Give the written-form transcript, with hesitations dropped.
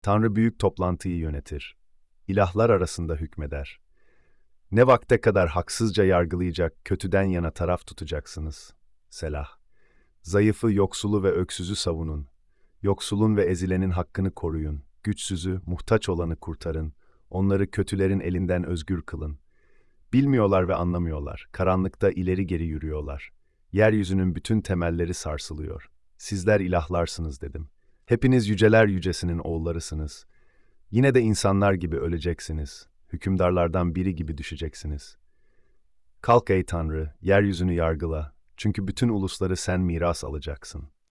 Tanrı büyük toplantıyı yönetir. İlahlar arasında hükmeder. Ne vakte kadar haksızca yargılayacak, kötüden yana taraf tutacaksınız? Selah. Zayıfı, yoksulu ve öksüzü savunun. Yoksulun ve ezilenin hakkını koruyun. Güçsüzü, muhtaç olanı kurtarın. Onları kötülerin elinden özgür kılın. Bilmiyorlar ve anlamıyorlar. Karanlıkta ileri geri yürüyorlar. Yeryüzünün bütün temelleri sarsılıyor. Sizler ilahlarsınız dedim. Hepiniz yüceler yücesinin oğullarısınız. Yine de insanlar gibi öleceksiniz. Hükümdarlardan biri gibi düşeceksiniz. Kalk ey Tanrı, yeryüzünü yargıla. Çünkü bütün ulusları sen miras alacaksın.